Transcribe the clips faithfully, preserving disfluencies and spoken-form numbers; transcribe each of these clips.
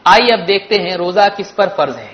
آئیے اب دیکھتے ہیں روزہ کس پر فرض ہے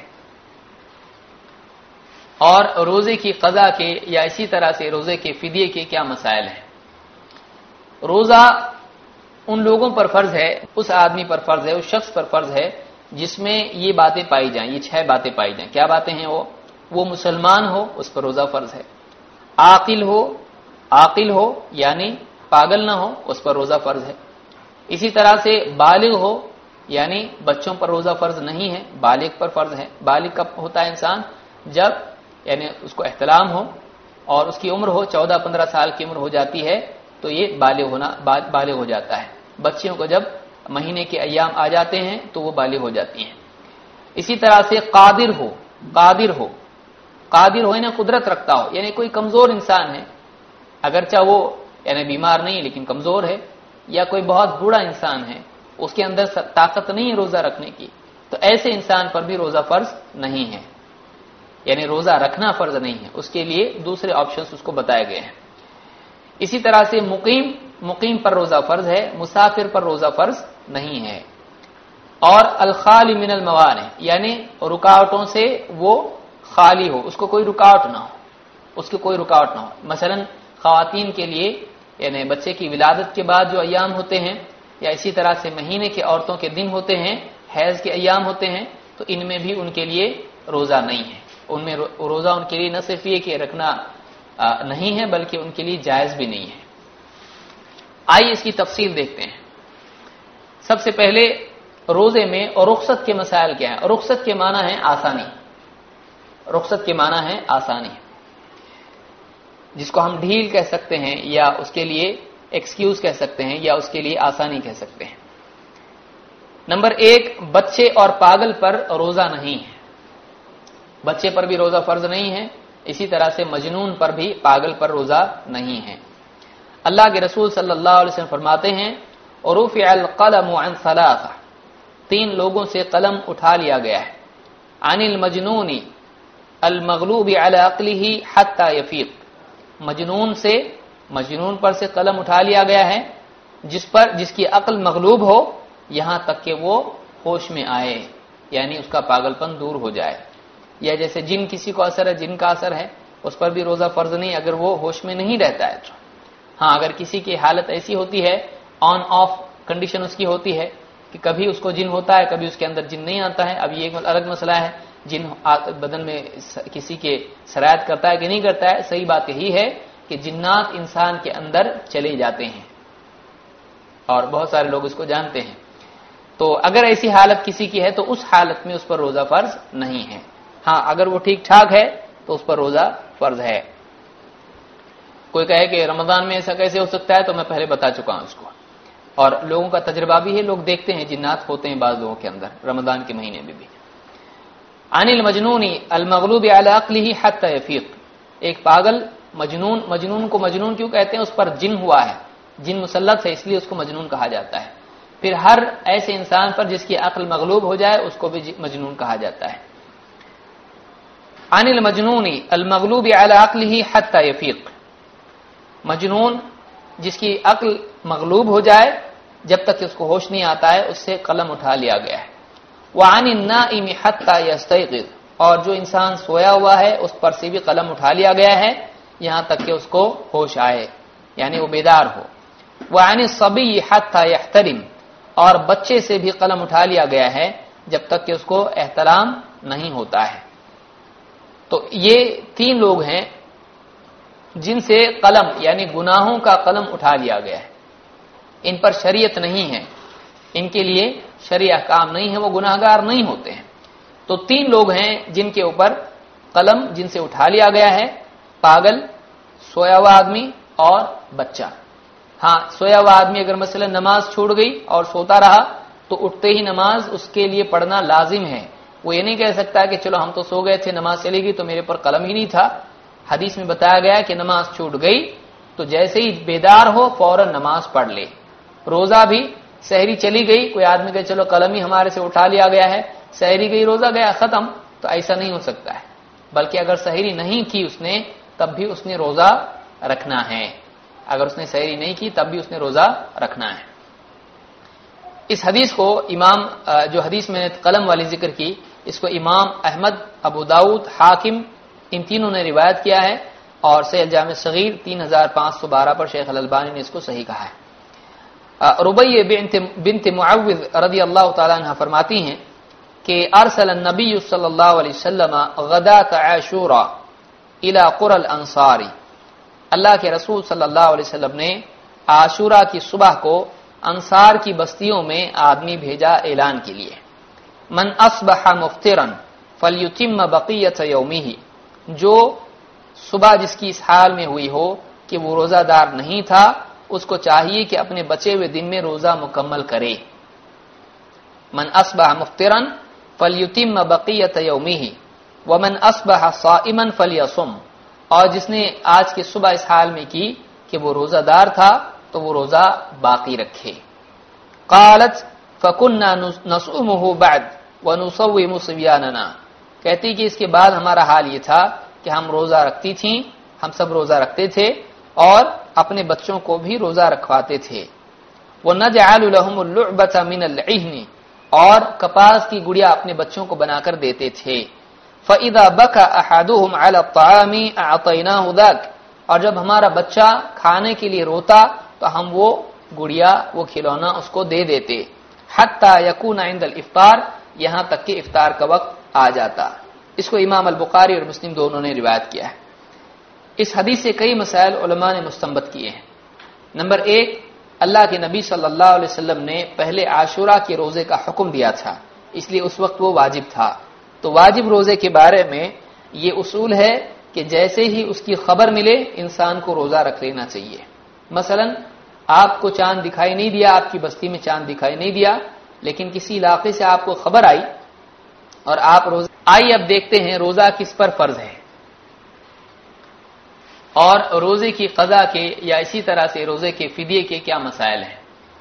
اور روزے کی قضا کے یا اسی طرح سے روزے کے فدیے کے کیا مسائل ہیں۔ روزہ ان لوگوں پر فرض ہے، اس آدمی پر فرض ہے، اس شخص پر فرض ہے جس میں یہ باتیں پائی جائیں، یہ چھ باتیں پائی جائیں۔ کیا باتیں ہیں وہ؟ وہ مسلمان ہو، اس پر روزہ فرض ہے، عاقل ہو، عاقل ہو یعنی پاگل نہ ہو، اس پر روزہ فرض ہے، اسی طرح سے بالغ ہو یعنی بچوں پر روزہ فرض نہیں ہے، بالغ پر فرض ہے۔ بالغ کب ہوتا ہے انسان؟ جب یعنی اس کو احتلام ہو اور اس کی عمر ہو، چودہ پندرہ سال کی عمر ہو جاتی ہے تو یہ بالغ ہونا بالغ ہو جاتا ہے۔ بچیوں کو جب مہینے کے ایام آ جاتے ہیں تو وہ بالغ ہو جاتی ہیں۔ اسی طرح سے قادر ہو، قادر ہو، قادر ہو یعنی قدرت رکھتا ہو، یعنی کوئی کمزور انسان ہے، اگرچہ وہ یعنی بیمار نہیں لیکن کمزور ہے، یا کوئی بہت بوڑھا انسان ہے، اس کے اندر طاقت نہیں ہے روزہ رکھنے کی، تو ایسے انسان پر بھی روزہ فرض نہیں ہے، یعنی روزہ رکھنا فرض نہیں ہے، اس کے لیے دوسرے آپشنز اس کو بتائے گئے ہیں۔ اسی طرح سے مقیم، مقیم پر روزہ فرض ہے، مسافر پر روزہ فرض نہیں ہے۔ اور الخالی من الموانع یعنی رکاوٹوں سے وہ خالی ہو، اس کو کوئی رکاوٹ نہ ہو، اس کی کوئی رکاوٹ نہ ہو۔ مثلا خواتین کے لیے یعنی بچے کی ولادت کے بعد جو ایام ہوتے ہیں، یا اسی طرح سے مہینے کے عورتوں کے دن ہوتے ہیں، حیض کے ایام ہوتے ہیں، تو ان میں بھی ان کے لیے روزہ نہیں ہے، ان میں روزہ ان کے لیے نہ صرف یہ کہ رکھنا نہیں ہے بلکہ ان کے لیے جائز بھی نہیں ہے۔ آئیے اس کی تفصیل دیکھتے ہیں۔ سب سے پہلے روزے میں اور رخصت کے مسائل کیا ہیں؟ رخصت کے معنی ہے آسانی، رخصت کے معنی ہے آسانی، جس کو ہم ڈھیل کہہ سکتے ہیں یا اس کے لیے ایکسکیوز کہہ سکتے ہیں یا اس کے لیے آسانی کہہ سکتے ہیں۔ نمبر ایک، بچے اور پاگل پر روزہ نہیں ہے، بچے پر بھی روزہ فرض نہیں ہے، اسی طرح سے مجنون پر بھی، پاگل پر روزہ نہیں ہے۔ اللہ کے رسول صلی اللہ علیہ وسلم فرماتے ہیں رفع القلم عن ثلاثہ، تین لوگوں سے قلم اٹھا لیا گیا ہے، عن المجنون المغلوب علی عقلہ حتی یفیق، مجنون سے، مجنون پر سے قلم اٹھا لیا گیا ہے جس پر جس کی عقل مغلوب ہو یہاں تک کہ وہ ہوش میں آئے، یعنی اس کا پاگل پن دور ہو جائے۔ یا جیسے جن کسی کو اثر ہے، جن کا اثر ہے، اس پر بھی روزہ فرض نہیں اگر وہ ہوش میں نہیں رہتا ہے۔ ہاں اگر کسی کی حالت ایسی ہوتی ہے، آن آف کنڈیشن اس کی ہوتی ہے کہ کبھی اس کو جن ہوتا ہے کبھی اس کے اندر جن نہیں آتا ہے، اب یہ ایک الگ مسئلہ ہے، جن بدن میں کسی کے سرایت کرتا ہے کہ نہیں کرتا ہے۔ صحیح بات یہی ہے کہ جنات انسان کے اندر چلے جاتے ہیں اور بہت سارے لوگ اس کو جانتے ہیں، تو اگر ایسی حالت کسی کی ہے تو اس حالت میں اس پر روزہ فرض نہیں ہے۔ ہاں اگر وہ ٹھیک ٹھاک ہے تو اس پر روزہ فرض ہے۔ کوئی کہے کہ رمضان میں ایسا کیسے ہو سکتا ہے، تو میں پہلے بتا چکا ہوں اس کو، اور لوگوں کا تجربہ بھی ہے، لوگ دیکھتے ہیں جنات ہوتے ہیں بعض لوگوں کے اندر رمضان کے مہینے میں بھی۔ عن المجنون المغلوب علی عقلہ حتی یفیق، ایک پاگل مجنون، مجنون کو مجنون کیوں کہتے ہیں؟ اس پر جن ہوا ہے، جن مسلط ہے، اس لیے اس کو مجنون کہا جاتا ہے۔ پھر ہر ایسے انسان پر جس کی عقل مغلوب ہو جائے اس کو بھی مجنون کہا جاتا ہے۔ عن المجنون المغلوب علی عقلہ حتی یفیق، مجنون جس کی عقل مغلوب ہو جائے جب تک اس کو ہوش نہیں آتا ہے، اس سے قلم اٹھا لیا گیا ہے۔ وعن النائم حتی یستیقظ، اور جو انسان سویا ہوا ہے اس پر سے بھی قلم اٹھا لیا گیا ہے یہاں تک کہ اس کو ہوش آئے، یعنی وہ بیدار ہو۔ وعن الصبی حتی یحتلم، اور بچے سے بھی قلم اٹھا لیا گیا ہے جب تک کہ اس کو احترام نہیں ہوتا ہے۔ تو یہ تین لوگ ہیں جن سے قلم یعنی گناہوں کا قلم اٹھا لیا گیا ہے، ان پر شریعت نہیں ہے، ان کے لیے شرعی احکام نہیں ہے، وہ گناہگار نہیں ہوتے ہیں۔ تو تین لوگ ہیں جن کے اوپر قلم جن سے اٹھا لیا گیا ہے، پاگل، سویا ہوا آدمی اور بچہ۔ ہاں سویا ہوا آدمی اگر مثلا نماز چھوڑ گئی اور سوتا رہا تو اٹھتے ہی نماز اس کے لیے پڑھنا لازم ہے، وہ یہ نہیں کہہ سکتا کہ چلو ہم تو سو گئے تھے، نماز چلی گئی تو میرے پر قلم ہی نہیں تھا۔ حدیث میں بتایا گیا کہ نماز چھوٹ گئی تو جیسے ہی بیدار ہو فوراً نماز پڑھ لے۔ روزہ بھی سحری چلی گئی، کوئی آدمی کہ چلو قلم ہی ہمارے سے اٹھا لیا گیا ہے، سحری گئی روزہ گیا ختم، تو ایسا نہیں ہو سکتا ہے، بلکہ اگر سحری نہیں کی اس نے تب بھی اس نے روزہ رکھنا ہے، اگر اس نے سحری نہیں کی تب بھی اس نے روزہ رکھنا ہے۔ اس حدیث کو امام جو حدیث میں نے قلم والی ذکر کی، اس کو امام احمد، ابو داؤد، حاکم ان تینوں نے روایت کیا ہے، اور صحیح جامع صغیر تین ہزار پانچ سو بارہ پر شیخ الالبانی نے اس کو صحیح کہا ہے۔ ربیع بنت معوذ رضی اللہ تعالی عنہ فرماتی ہیں کہ ارسل النبی صلی اللہ علیہ وسلم غداۃ عاشوراء الی قرى الانصار، اللہ کے رسول صلی اللہ علیہ وسلم نے عاشورہ کی صبح کو انصار کی بستیوں میں آدمی بھیجا اعلان کے لیے، من اصبح مفطرا فلیتم بقیۃ یومہ، جو صبح جس کی اس حال میں ہوئی ہو کہ وہ روزہ دار نہیں تھا، اس کو چاہیے کہ اپنے بچے ہوئے دن میں روزہ مکمل کرے۔ من اصبح مفطرا فلیتم بقیۃ یومہ ومن اصبح صائما فلیصم، اور جس نے آج کی صبح اس حال میں کی کہ وہ روزہ دار تھا تو وہ روزہ باقی رکھے۔ قالت فكنا نصومه بعد ونصوم صبياننا، کہتی کہ اس کے بعد ہمارا حال یہ تھا کہ ہم روزہ رکھتی تھیں، ہم سب روزہ رکھتے تھے اور اپنے بچوں کو بھی روزہ رکھواتے تھے۔ وَنَجْعَلُ لَهُمُ اللُّعْبَةَ مِنَ الْعِهْنِ، اور کپاس کی گڑیا اپنے بچوں کو بنا کر دیتے تھے۔ فَإِذَا بَكَى أَحَدُهُمْ عَلَى الطَّعَامِ أَعْطَيْنَاهُ ذَاكَ، اور جب ہمارا بچہ کھانے کے لیے روتا تو ہم وہ گڑیا، وہ کھلونا اس کو دے دیتے۔ حَتَّى يَكُونَ عِندَ الْإِفْطَارِ، یہاں تک کہ افطار کا وقت آ جاتا۔ اس کو امام البخاری اور مسلم دونوں نے روایت کیا ہے۔ اس حدیث سے کئی مسائل علماء نے مستنبط کیے ہیں۔ نمبر ایک، اللہ کے نبی صلی اللہ علیہ وسلم نے پہلے عاشورہ کے روزے کا حکم دیا تھا، اس لیے اس وقت وہ واجب تھا۔ تو واجب روزے کے بارے میں یہ اصول ہے کہ جیسے ہی اس کی خبر ملے انسان کو روزہ رکھ لینا چاہیے۔ مثلا آپ کو چاند دکھائی نہیں دیا، آپ کی بستی میں چاند دکھائی نہیں دیا، لیکن کسی علاقے سے آپ کو خبر آئی اور آپ روزہ آئی اب دیکھتے ہیں روزہ کس پر فرض ہے، اور روزے کی قضا کے یا اسی طرح سے روزے کے فدیے کے کیا مسائل ہیں۔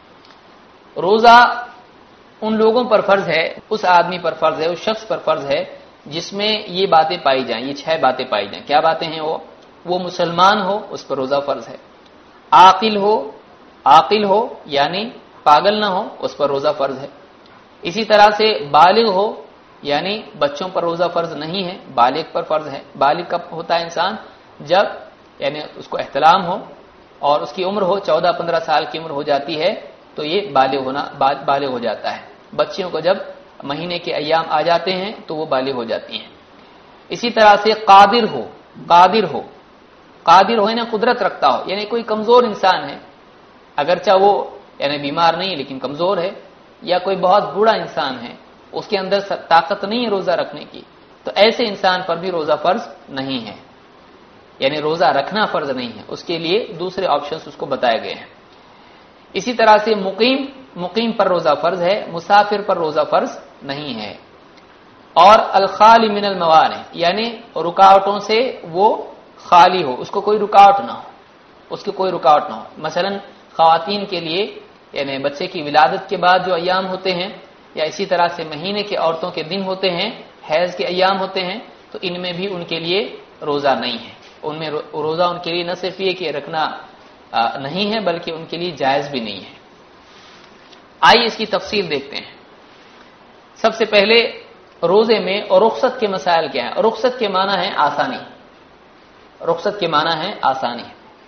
روزہ ان لوگوں پر فرض ہے، اس آدمی پر فرض ہے، اس شخص پر فرض ہے جس میں یہ باتیں پائی جائیں، یہ چھ باتیں پائی جائیں۔ کیا باتیں ہیں وہ؟ وہ مسلمان ہو، اس پر روزہ فرض ہے۔ عاقل ہو، عاقل ہو یعنی پاگل نہ ہو، اس پر روزہ فرض ہے۔ اسی طرح سے بالغ ہو، یعنی بچوں پر روزہ فرض نہیں ہے، بالغ پر فرض ہے۔ بالغ کب ہوتا ہے انسان؟ جب یعنی اس کو احتلام ہو اور اس کی عمر ہو، چودہ پندرہ سال کی عمر ہو جاتی ہے تو یہ بالغ ہونا بالغ ہو جاتا ہے۔ بچیوں کو جب مہینے کے ایام آ جاتے ہیں تو وہ بالغ ہو جاتی ہیں۔ اسی طرح سے قادر ہو، قادر ہو قادر ہو یعنی قدرت رکھتا ہو، یعنی کوئی کمزور انسان ہے، اگرچہ وہ یعنی بیمار نہیں ہے لیکن کمزور ہے، یا کوئی بہت بوڑھا انسان ہے، اس کے اندر طاقت نہیں ہے روزہ رکھنے کی، تو ایسے انسان پر بھی روزہ فرض نہیں ہے، یعنی روزہ رکھنا فرض نہیں ہے، اس کے لیے دوسرے آپشنز اس کو بتائے گئے ہیں۔ اسی طرح سے مقیم مقیم پر روزہ فرض ہے، مسافر پر روزہ فرض نہیں ہے۔ اور الخالی من الموانع، یعنی رکاوٹوں سے وہ خالی ہو، اس کو کوئی رکاوٹ نہ ہو، اس کی کوئی رکاوٹ نہ ہو۔ مثلا خواتین کے لیے یعنی بچے کی ولادت کے بعد جو ایام ہوتے ہیں، یا اسی طرح سے مہینے کے عورتوں کے دن ہوتے ہیں، حیض کے ایام ہوتے ہیں، تو ان میں بھی ان کے لیے روزہ نہیں ہے۔ ان میں روزہ ان کے لیے نہ صرف یہ کہ رکھنا نہیں ہے بلکہ ان کے لیے جائز بھی نہیں ہے۔ آئیے اس کی تفصیل دیکھتے ہیں۔ سب سے پہلے روزے میں اور رخصت کے مسائل کیا ہیں؟ رخصت کے معنی ہے آسانی، رخصت کے معنی ہے آسانی،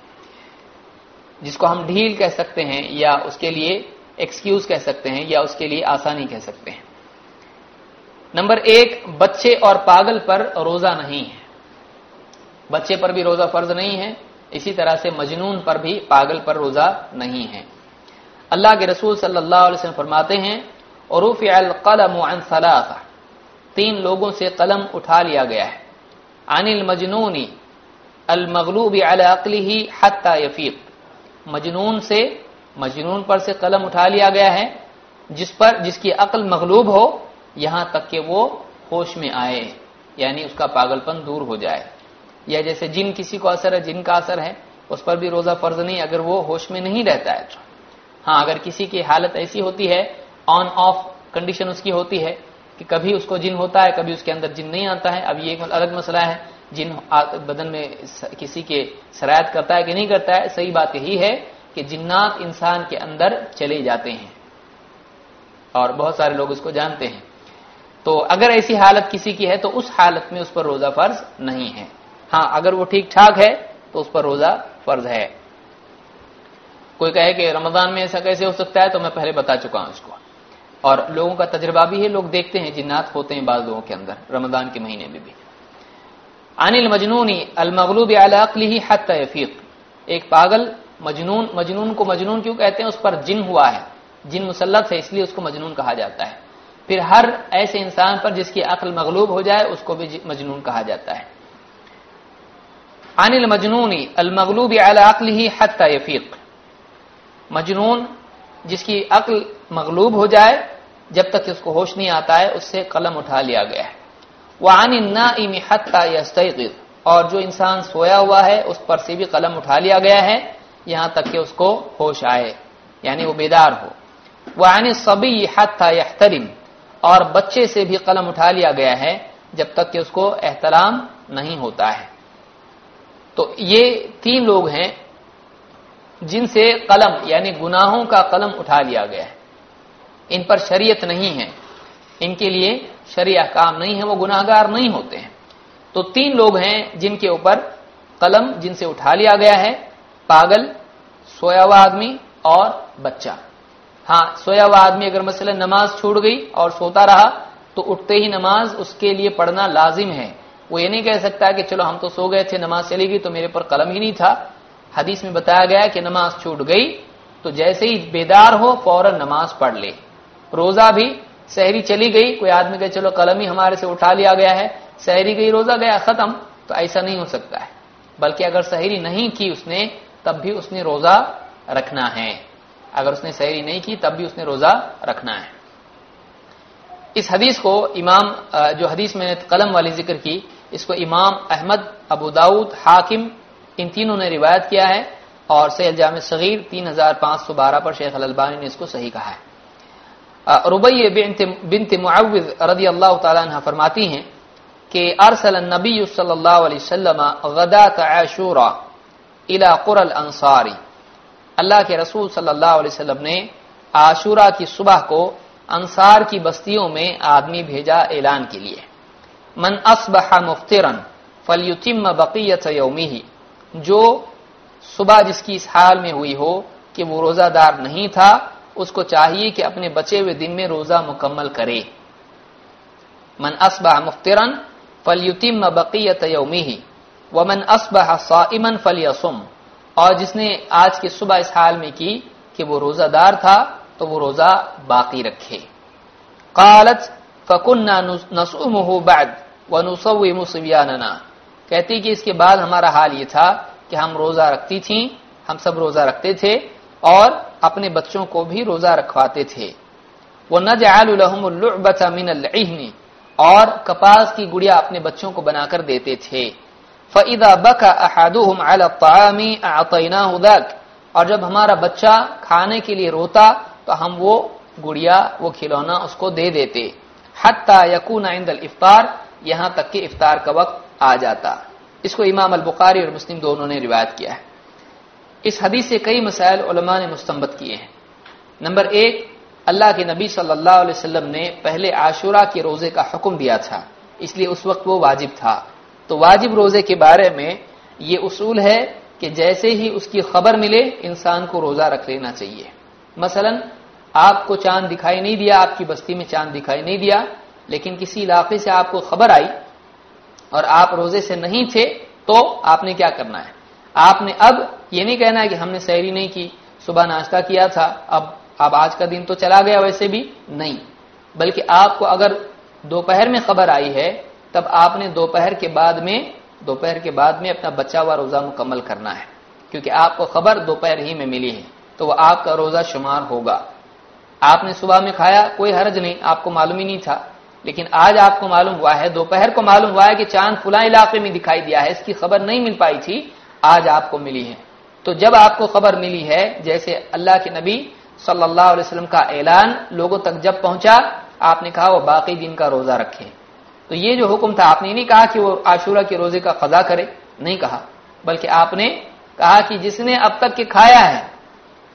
جس کو ہم ڈھیل کہہ سکتے ہیں یا اس کے لیے ایکسکیوز کہہ سکتے ہیں یا اس کے لیے آسانی کہہ سکتے ہیں۔ نمبر ایک، بچے اور پاگل پر روزہ نہیں ہے، بچے پر بھی روزہ فرض نہیں ہے، اسی طرح سے مجنون پر بھی، پاگل پر روزہ نہیں ہے۔ اللہ کے رسول صلی اللہ علیہ وسلم فرماتے ہیں رفع القلم عن ثلاثہ، تین لوگوں سے قلم اٹھا لیا گیا ہے، عن المجنون المغلوب علی عقلہ حتی یفیق، مجنون سے مجنون پر سے قلم اٹھا لیا گیا ہے جس پر جس کی عقل مغلوب ہو یہاں تک کہ وہ ہوش میں آئے، یعنی اس کا پاگل پن دور ہو جائے۔ یا جیسے جن کسی کو اثر ہے، جن کا اثر ہے، اس پر بھی روزہ فرض نہیں اگر وہ ہوش میں نہیں رہتا ہے۔ ہاں اگر کسی کی حالت ایسی ہوتی ہے، آن آف کنڈیشن اس کی ہوتی ہے کہ کبھی اس کو جن ہوتا ہے، کبھی اس کے اندر جن نہیں آتا ہے، اب یہ ایک الگ مسئلہ ہے، جن بدن میں کسی کے سرایت کرتا ہے کہ نہیں کرتا ہے۔ صحیح بات یہی ہے کہ جنات انسان کے اندر چلے جاتے ہیں، اور بہت سارے لوگ اس کو جانتے ہیں. تو اگر ایسی حالت کسی کی ہے تو اس حالت میں اس پر روزہ فرض نہیں ہے. ہاں اگر وہ ٹھیک ٹھاک ہے تو اس پر روزہ فرض ہے. کوئی کہے کہ رمضان میں ایسا کیسے ہو سکتا ہے، تو میں پہلے بتا چکا ہوں اس کو، اور لوگوں کا تجربہ بھی ہے، لوگ دیکھتے ہیں جنات ہوتے ہیں بعض لوگوں کے اندر رمضان کے مہینے میں بھی. عن المجنون المغلوب علی عقلہ حتی یفیق، ایک پاگل مجنون، مجنون کو مجنون کیوں کہتے ہیں؟ اس پر جن ہوا ہے، جن مسلط ہے، اس لیے اس کو مجنون کہا جاتا ہے. پھر ہر ایسے انسان پر جس کی عقل مغلوب ہو جائے اس کو بھی مجنون کہا جاتا ہے. عن المجنون المغلوب علی عقلہ حتی یفیق، مجنون جس کی عقل مغلوب ہو جائے جب تک اس کو ہوش نہیں آتا ہے اس سے قلم اٹھا لیا گیا ہے. وعن النائم حتی یستیقظ، اور جو انسان سویا ہوا ہے اس پر سے بھی قلم اٹھا لیا گیا ہے یہاں تک کہ اس کو ہوش آئے، یعنی وہ بیدار ہو. وعن الصبی حتی یحتلم، اور بچے سے بھی قلم اٹھا لیا گیا ہے جب تک کہ اس کو احتلام نہیں ہوتا ہے. تو یہ تین لوگ ہیں جن سے قلم یعنی گناہوں کا قلم اٹھا لیا گیا ہے. ان پر شریعت نہیں ہے، ان کے لیے شرعی احکام نہیں ہے، وہ گناہگار نہیں ہوتے ہیں. تو تین لوگ ہیں جن کے اوپر قلم جن سے اٹھا لیا گیا ہے، پاگل، سویا ہوا آدمی اور بچہ. ہاں سویا ہوا آدمی اگر مثلا نماز چھوٹ گئی اور سوتا رہا تو اٹھتے ہی نماز اس کے لیے پڑھنا لازم ہے. وہ یہ نہیں کہہ سکتا کہ چلو ہم تو سو گئے تھے، نماز چلی گئی تو میرے پر قلم ہی نہیں تھا. حدیث میں بتایا گیا کہ نماز چھوٹ گئی تو جیسے ہی بیدار ہو فوراً نماز پڑھ لے. روزہ بھی سحری چلی گئی، کوئی آدمی کہ چلو قلم ہی ہمارے سے اٹھا لیا گیا ہے، سحری گئی روزہ گیا ختم، تو ایسا نہیں ہو سکتا ہے. بلکہ اگر سحری نہیں کی اس نے تب بھی اس نے روزہ رکھنا ہے. اگر اس نے سحری نہیں کی تب بھی اس نے روزہ رکھنا ہے. اس حدیث کو امام جو حدیث میں نے قلم والی ذکر کی اس کو امام احمد، ابو داؤد، حاکم ان تینوں نے روایت کیا ہے، اور صحیح الجامع صغیر تین ہزار پانچ سو بارہ پر شیخ الالبانی نے اس کو صحیح کہا ہے. ربیع بنت بنت معوذ رضی اللہ تعالی عنہ فرماتی ہیں کہ ارسل النبی صلی اللہ علیہ وسلم غداۃ عاشوراء الی قرى الانصار، اللہ کے رسول صلی اللہ علیہ وسلم نے عاشورہ کی صبح کو انصار کی بستیوں میں آدمی بھیجا اعلان کے لیے. من اصبح مفطرا فلیتم بقیۃ یومہ، جو صبح جس کی اس حال میں ہوئی ہو کہ وہ روزہ دار نہیں تھا اس کو چاہیے کہ اپنے بچے ہوئے دن میں روزہ مکمل کرے. من اصبح مفطرا فلیتم بقیۃ یومہ ومن اصبح صائما فلیصم، اور جس نے آج کی صبح اس حال میں کی کہ وہ روزہ دار تھا تو وہ روزہ باقی رکھے. قالت فكنا نصومه بعد ونصوم صبياننا، کہتی کہ اس کے بعد ہمارا حال یہ تھا کہ ہم روزہ رکھتی تھیں، ہم سب روزہ رکھتے تھے اور اپنے بچوں کو بھی روزہ رکھواتے تھے. وَنَجْعَلُ لَهُمُ اللُّعْبَةَ مِنَ الْعِهْنِ، اور کپاس کی گڑیا اپنے بچوں کو بنا کر دیتے تھے. فَإِذَا بَكَى أَحَدُهُمْ عَلَى الطَّعَامِ أَعْطَيْنَاهُ ذَاكَ، اور جب ہمارا بچہ کھانے کے لیے روتا تو ہم وہ گڑیا وہ کھلونا اس کو دے دیتے. حَتَّى يَكُونَ عِنْدَ الْإِفْطَارِ، یہاں تک کہ افطار کا وقت آ جاتا. اس کو امام البخاری اور مسلم دونوں نے روایت کیا ہے. اس حدیث سے کئی مسائل علماء نے مستنبط کیے ہیں. نمبر ایک، اللہ کے نبی صلی اللہ علیہ وسلم نے پہلے عاشورہ کے روزے کا حکم دیا تھا، اس لیے اس وقت وہ واجب تھا. تو واجب روزے کے بارے میں یہ اصول ہے کہ جیسے ہی اس کی خبر ملے انسان کو روزہ رکھ لینا چاہیے. مثلا آپ کو چاند دکھائی نہیں دیا، آپ کی بستی میں چاند دکھائی نہیں دیا، لیکن کسی علاقے سے آپ کو خبر آئی اور آپ روزے سے نہیں تھے تو آپ نے کیا کرنا ہے؟ آپ نے اب یہ نہیں کہنا ہے کہ ہم نے سحری نہیں کی، صبح ناشتہ کیا تھا، اب اب آج کا دن تو چلا گیا، ویسے بھی نہیں. بلکہ آپ کو اگر دوپہر میں خبر آئی ہے تب آپ نے دوپہر کے بعد میں دوپہر کے بعد میں اپنا بچا ہوا روزہ مکمل کرنا ہے، کیونکہ آپ کو خبر دوپہر ہی میں ملی ہے تو وہ آپ کا روزہ شمار ہوگا. آپ نے صبح میں کھایا کوئی حرج نہیں، آپ کو معلوم ہی نہیں تھا، لیکن آج آپ کو معلوم ہوا ہے، دوپہر کو معلوم ہوا ہے کہ چاند فلاں علاقے میں دکھائی دیا ہے، اس کی خبر نہیں مل پائی تھی، آج آپ کو ملی ہے. تو جب آپ کو خبر ملی ہے، جیسے اللہ کے نبی صلی اللہ علیہ وسلم کا اعلان لوگوں تک جب پہنچا، آپ نے کہا وہ باقی دن کا روزہ رکھے. تو یہ جو حکم تھا، آپ نے نہیں کہا کہ وہ عاشورہ کے روزے کا قضا کرے، نہیں کہا، بلکہ آپ نے کہا کہ جس نے اب تک کے کھایا ہے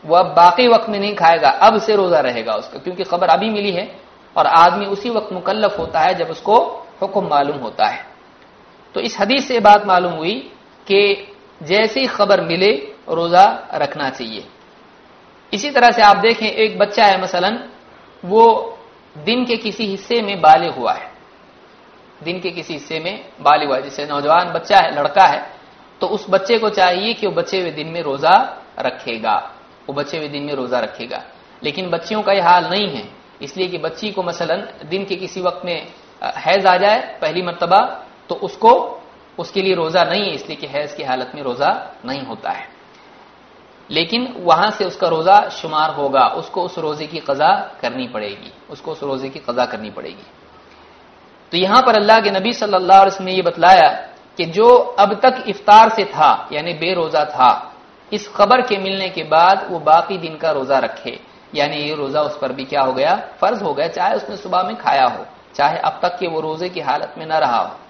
وہ اب باقی وقت میں نہیں کھائے گا، اب سے روزہ رہے گا اس کا، کیونکہ خبر ابھی ملی ہے، اور آدمی اسی وقت مکلف ہوتا ہے جب اس کو حکم معلوم ہوتا ہے۔ تو اس حدیث سے بات معلوم ہوئی کہ جیسی خبر ملے روزہ رکھنا چاہیے۔ اسی طرح سے آپ دیکھیں ایک بچہ ہے مثلا، وہ دن کے کسی حصے میں بالغ ہوا ہے، دن کے کسی حصے میں بالغ ہوا ہے، جیسے نوجوان بچہ ہے، لڑکا ہے، تو اس بچے کو چاہیے کہ وہ بچے ہوئے دن میں روزہ رکھے گا، وہ بچے ہوئے دن میں روزہ رکھے گا۔ لیکن بچیوں کا یہ حال نہیں ہے، اس لیے کہ بچی کو مثلا دن کے کسی وقت میں حیض آ جائے پہلی مرتبہ، تو اس کو اس کے لیے روزہ نہیں ہے، اس لیے کہ حیض کی حالت میں روزہ نہیں ہوتا ہے، لیکن وہاں سے اس کا روزہ شمار ہوگا، اس کو اس روزے کی قضا کرنی پڑے گی، اس کو اس روزے کی قضا کرنی پڑے گی۔ تو یہاں پر اللہ کے نبی صلی اللہ علیہ وسلم نے یہ بتلایا کہ جو اب تک افطار سے تھا یعنی بے روزہ تھا، اس خبر کے ملنے کے بعد وہ باقی دن کا روزہ رکھے، یعنی یہ روزہ اس پر بھی کیا ہو گیا، فرض ہو گیا، چاہے اس نے صبح میں کھایا ہو، چاہے اب تک کہ وہ روزے کی حالت میں نہ رہا ہو۔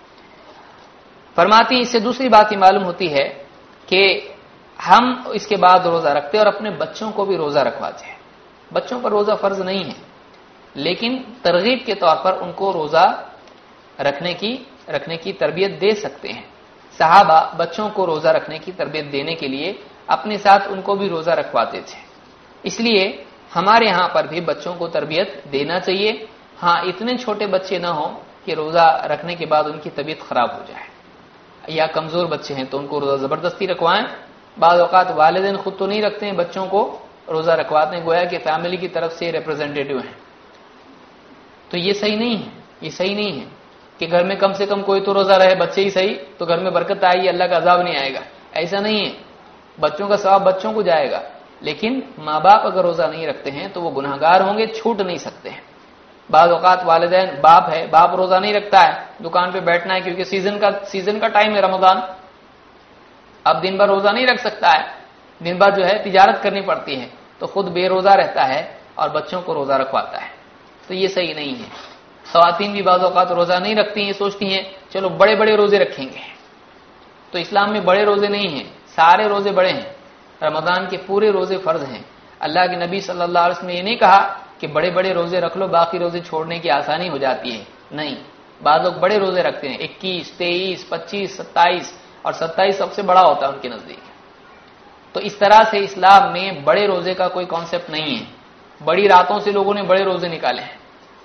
فرماتی اس سے دوسری بات یہ معلوم ہوتی ہے کہ ہم اس کے بعد روزہ رکھتے اور اپنے بچوں کو بھی روزہ رکھواتے ہیں۔ بچوں پر روزہ فرض نہیں ہے، لیکن ترغیب کے طور پر ان کو روزہ رکھنے کی رکھنے کی تربیت دے سکتے ہیں۔ صحابہ بچوں کو روزہ رکھنے کی تربیت دینے کے لیے اپنے ساتھ ان کو بھی روزہ رکھواتے تھے، اس لیے ہمارے ہاں پر بھی بچوں کو تربیت دینا چاہیے۔ ہاں اتنے چھوٹے بچے نہ ہوں کہ روزہ رکھنے کے بعد ان کی طبیعت خراب ہو جائے، یا کمزور بچے ہیں تو ان کو روزہ زبردستی رکھوائیں۔ بعض اوقات والدین خود تو نہیں رکھتے ہیں، بچوں کو روزہ رکھواتے ہیں، گویا کہ فیملی کی طرف سے ریپرزینٹیٹو ہیں، تو یہ صحیح نہیں ہے، یہ صحیح نہیں ہے کہ گھر میں کم سے کم کوئی تو روزہ رہے، بچے ہی صحیح تو گھر میں برکت آئے گی، اللہ کا عذاب نہیں آئے گا، ایسا نہیں ہے۔ بچوں کا ثواب بچوں کو جائے گا، لیکن ماں باپ اگر روزہ نہیں رکھتے ہیں تو وہ گناہگار ہوں گے، چھوٹ نہیں سکتے ہیں۔ بعض اوقات والدین، باپ ہے، باپ روزہ نہیں رکھتا ہے، دکان پہ بیٹھنا ہے کیونکہ سیزن کا سیزن کا ٹائم ہے رمضان، اب دن بھر روزہ نہیں رکھ سکتا ہے، دن بھر جو ہے تجارت کرنی پڑتی ہے، تو خود بے روزہ رہتا ہے اور بچوں کو روزہ رکھواتا ہے، تو یہ صحیح نہیں ہے۔ خواتین بھی بعض اوقات روزہ نہیں رکھتی ہیں، سوچتی ہیں چلو بڑے بڑے روزے رکھیں گے، تو اسلام میں بڑے روزے نہیں ہیں، سارے روزے بڑے ہیں، رمضان کے پورے روزے فرض ہیں۔ اللہ کے نبی صلی اللہ علیہ وسلم نے یہ نہیں کہا کہ بڑے بڑے روزے رکھ لو باقی روزے چھوڑنے کی آسانی ہو جاتی ہے، نہیں، بعض لوگ بڑے روزے رکھتے ہیں، اکیس، تیئیس، پچیس، ستائیس، اور ستائیس سب سے بڑا ہوتا ہے ان کے نزدیک۔ تو اس طرح سے اسلام میں بڑے روزے کا کوئی کانسیپٹ نہیں ہے، بڑی راتوں سے لوگوں نے بڑے روزے نکالے ہیں۔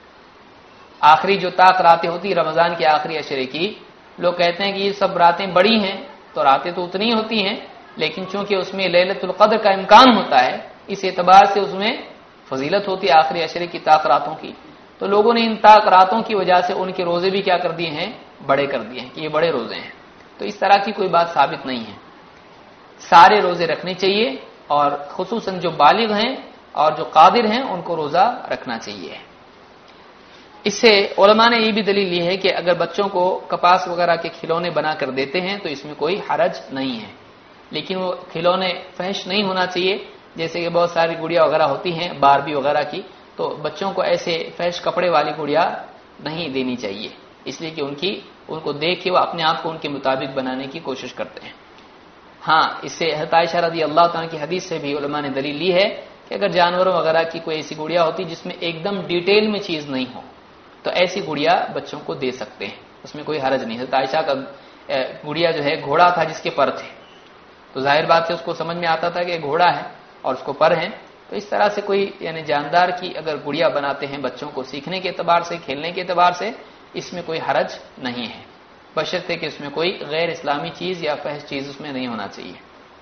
آخری جو طاق راتیں ہوتی رمضان کے آخری عشرے کی، لوگ کہتے ہیں کہ یہ سب راتیں بڑی ہیں، تو راتیں تو اتنی ہوتی ہیں، لیکن چونکہ اس میں لیلۃ القدر کا امکان ہوتا ہے، اس اعتبار سے اس میں فضیلت ہوتی ہے آخری عشرے کی طاق راتوں کی، تو لوگوں نے ان طاق راتوں کی وجہ سے ان کے روزے بھی کیا کر دیے ہیں، بڑے کر دیے ہیں کہ یہ بڑے روزے ہیں، تو اس طرح کی کوئی بات ثابت نہیں ہے۔ سارے روزے رکھنے چاہیے، اور خصوصاً جو بالغ ہیں اور جو قادر ہیں ان کو روزہ رکھنا چاہیے۔ اس سے علماء نے یہ بھی دلیل لی ہے کہ اگر بچوں کو کپاس وغیرہ کے کھلونے بنا کر دیتے ہیں تو اس میں کوئی حرج نہیں ہے، لیکن وہ کھلونے فحش نہیں ہونا چاہیے، جیسے کہ بہت ساری گڑیا وغیرہ ہوتی ہیں باربی وغیرہ کی، تو بچوں کو ایسے فحش کپڑے والی گڑیا نہیں دینی چاہیے، اس لیے کہ ان کی ان کو دیکھ کے وہ اپنے آپ کو ان کے مطابق بنانے کی کوشش کرتے ہیں۔ ہاں، اس سے حضرت عائشہ رضی اللہ تعالیٰ کی حدیث سے بھی علماء نے دلیل لی ہے کہ اگر جانوروں وغیرہ کی کوئی ایسی گڑیا ہوتی جس میں ایک دم ڈیٹیل میں چیز نہیں ہو تو ایسی گڑیا بچوں کو دے سکتے ہیں، اس میں کوئی حرج نہیں۔ حضرت عائشہ کا گڑیا جو ہے گھوڑا تھا جس کے پر تھے، تو ظاہر بات ہے اس کو سمجھ میں آتا تھا کہ گھوڑا ہے اور اس کو پر ہیں، تو اس طرح سے کوئی یعنی جاندار کی اگر گڑیا بناتے ہیں بچوں کو سیکھنے کے اعتبار سے، کھیلنے کے اعتبار سے، اس میں کوئی حرج نہیں ہے، بشرطے کہ اس میں کوئی غیر اسلامی چیز یا فحش چیز اس میں نہیں ہونا چاہیے۔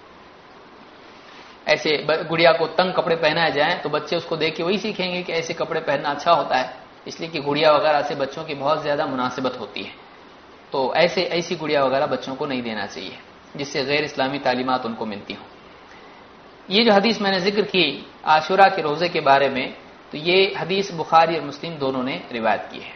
ایسے گڑیا کو تنگ کپڑے پہنائے جائیں تو بچے اس کو دیکھ کے وہی سیکھیں گے کہ ایسے کپڑے پہننا اچھا ہوتا ہے، اس لیے کہ گڑیا وغیرہ سے بچوں کی بہت زیادہ مناسبت ہوتی ہے، تو ایسے ایسی گڑیا وغیرہ بچوں کو نہیں دینا چاہیے جس سے غیر اسلامی تعلیمات ان کو ملتی ہوں۔ یہ جو حدیث میں نے ذکر کی عاشورہ کے روزے کے بارے میں، تو یہ حدیث بخاری اور مسلم دونوں نے روایت کی ہے۔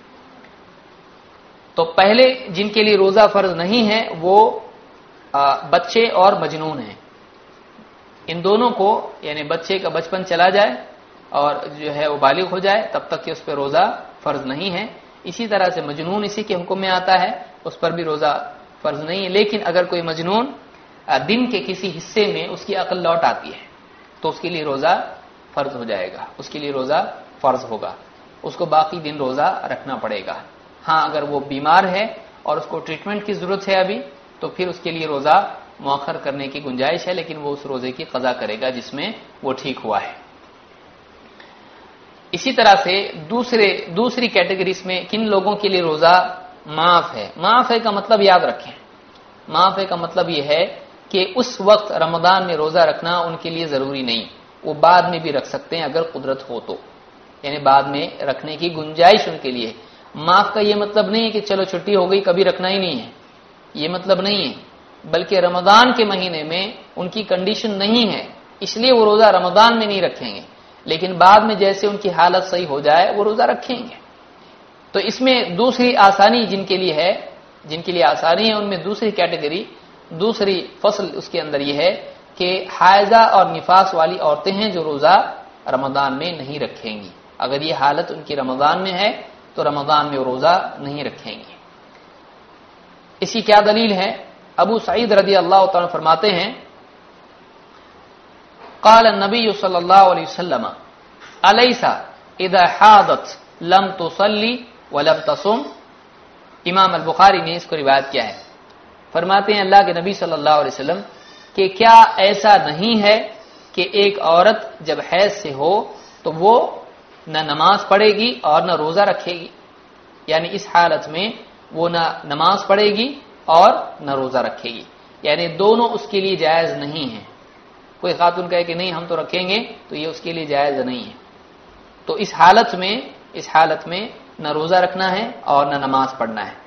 تو پہلے جن کے لیے روزہ فرض نہیں ہے وہ بچے اور مجنون ہیں، ان دونوں کو یعنی بچے کا بچپن چلا جائے اور جو ہے وہ بالغ ہو جائے تب تک کہ اس پہ روزہ فرض نہیں ہے، اسی طرح سے مجنون اسی کے حکم میں آتا ہے، اس پر بھی روزہ فرض نہیں ہے، لیکن اگر کوئی مجنون دن کے کسی حصے میں اس کی عقل لوٹ آتی ہے، تو اس کے لیے روزہ فرض ہو جائے گا، اس کے لیے روزہ فرض ہوگا، اس کو باقی دن روزہ رکھنا پڑے گا۔ ہاں اگر وہ بیمار ہے اور اس کو ٹریٹمنٹ کی ضرورت ہے ابھی، تو پھر اس کے لیے روزہ مؤخر کرنے کی گنجائش ہے، لیکن وہ اس روزے کی قضا کرے گا جس میں وہ ٹھیک ہوا ہے۔ اسی طرح سے دوسرے دوسری کیٹیگریز میں کن لوگوں کے لیے روزہ معاف ہے؟ معاف ہے کا مطلب یاد رکھیں، معاف ہے کا مطلب یہ ہے کہ اس وقت رمضان میں روزہ رکھنا ان کے لیے ضروری نہیں، وہ بعد میں بھی رکھ سکتے ہیں اگر قدرت ہو تو، یعنی بعد میں رکھنے کی گنجائش ان کے لیے۔ معاف کا یہ مطلب نہیں ہے کہ چلو چھٹی ہو گئی کبھی رکھنا ہی نہیں ہے، یہ مطلب نہیں ہے، بلکہ رمضان کے مہینے میں ان کی کنڈیشن نہیں ہے اس لیے وہ روزہ رمضان میں نہیں رکھیں گے، لیکن بعد میں جیسے ان کی حالت صحیح ہو جائے وہ روزہ رکھیں گے۔ تو اس میں دوسری آسانی جن کے لیے ہے، جن کے لیے آسانی ہے، ان میں دوسری کیٹیگری، دوسری فصل اس کے اندر یہ ہے کہ حائضہ اور نفاس والی عورتیں ہیں جو روزہ رمضان میں نہیں رکھیں گی۔ اگر یہ حالت ان کی رمضان میں ہے تو رمضان میں وہ روزہ نہیں رکھیں گے۔ اس کی کیا دلیل ہے؟ ابو سعید رضی اللہ تعالیٰ فرماتے ہیں قال النبی صلی اللہ علیہ وسلم الیس اذا حاضت لم تصلی ولم تصم۔ امام البخاری نے اس کو روایت کیا ہے، فرماتے ہیں اللہ کے نبی صلی اللہ علیہ وسلم کہ کیا ایسا نہیں ہے کہ ایک عورت جب حیض سے ہو تو وہ نہ نماز پڑھے گی اور نہ روزہ رکھے گی، یعنی اس حالت میں وہ نہ نماز پڑھے گی اور نہ روزہ رکھے گی، یعنی دونوں اس کے لیے جائز نہیں ہے۔ کوئی خاتون کہے کہ نہیں ہم تو رکھیں گے تو یہ اس کے لیے جائز نہیں ہے۔ تو اس حالت میں اس حالت میں نہ روزہ رکھنا ہے اور نہ نماز پڑھنا ہے۔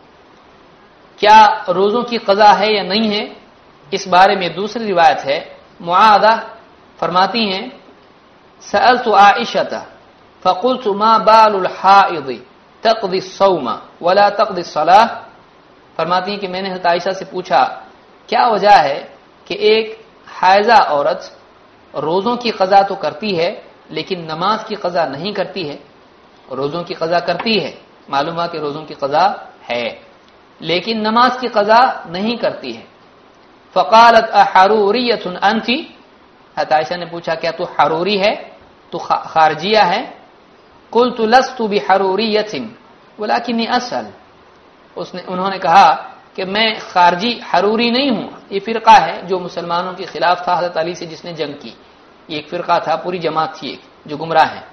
کیا روزوں کی قضا ہے یا نہیں ہے، اس بارے میں دوسری روایت ہے، معاذہ فرماتی ہیں سألت عائشة فقلت ما بال الحائض تقضي الصوم ولا تقضي الصلاة۔ فرماتی ہیں کہ میں نے حضرت عائشہ سے پوچھا کیا وجہ ہے کہ ایک حائضہ عورت روزوں کی قضا تو کرتی ہے لیکن نماز کی قضا نہیں کرتی ہے؟ روزوں کی قضا کرتی ہے، معلوم ہے کہ روزوں کی قضا ہے لیکن نماز کی قضا نہیں کرتی ہے۔ فقالت احروریۃ انت، حضرت عائشہ نے پوچھا کیا تو حروری ہے، تو خارجیہ ہے؟ قلت لست بحروریۃ ولکنی اسأل، اس نے انہوں نے کہا کہ میں خارجی حروری نہیں ہوں، یہ فرقہ ہے جو مسلمانوں کے خلاف تھا حضرت علی سے جس نے جنگ کی، یہ ایک فرقہ تھا، پوری جماعت تھی ایک جو گمراہ ہے۔